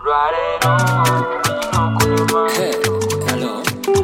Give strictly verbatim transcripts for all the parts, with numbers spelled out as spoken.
Hey, hello.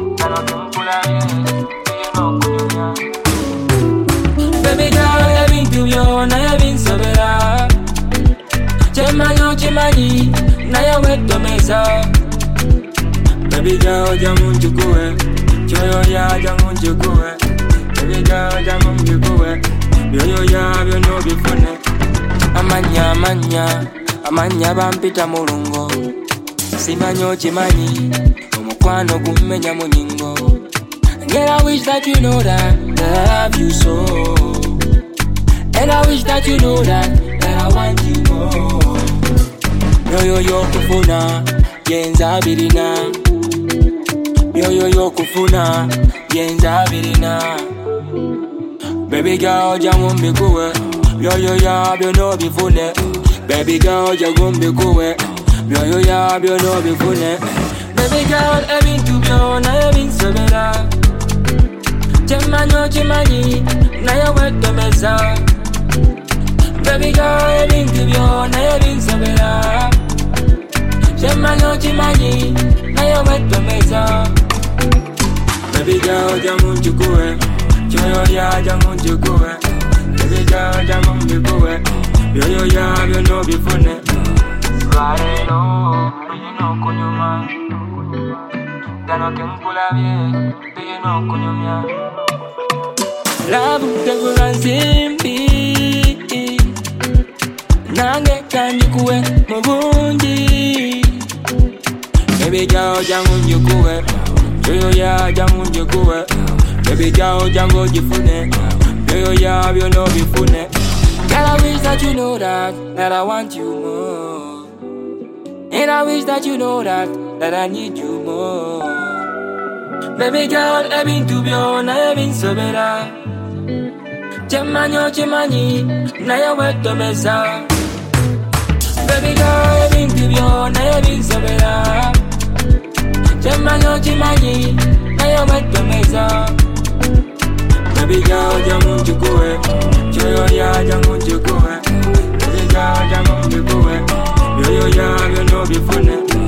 Baby girl, I've been to you, now I've been so better. Chemano, chemani, now you're wet to mesa. Baby girl, jamun chukue, choyo ya jamun chukue. Baby girl, jamun chukue, yo yo ya, yo no be funny. Amanya, amanya, amanya bampita mulungo. Simanyo chimanyi, omukwano kumenya munyingo. Girl, I wish that you know that, that I love you so. And I wish that you know that, that I want you more. Yo yo yo kufuna, yenza birina. Yo yo yo kufuna, yenza birina. Baby girl, jamu mbikuwe. Yo yo ya, yo no bifune. Baby girl, jamu mbikuwe. Yo yo ya, yo no bifune. Baby girl, I've been to you, now I've been so better. Chemanyo chemani, now you're wet to mesa. Baby girl, I've been to you, now I've been so better. Chemanyo chemani, now you're wet to mesa. Baby girl, jamun chukue, choyo ya jamun chukue. Baby girl, jamun chukue, yo yo ya, yo no bifune. Right no, you know kunyuma. Gano kenkula bien, you know kunyuma. Love tengo ganzimbi, nange kanjikuwe mubungi. Baby girl, jamun chukue, yo ya jamun chukue. Baby girl, jango jifune, yo ya, yo no bifune. Girl, I wish that you know that, that I want you more. And I wish that you know that, that I need you more. Baby girl, I've been to be on, I've been so better. Chemanyo, chemani, now you're wet to mesa. Baby girl, I've been to be on, I've been so better. Chemanyo, chemani, now you're wet to mesa. Baby girl, jamun chukue, choyo ya jamun chukue. Baby girl, jamun chukue, yo yo ya, yo no bifune.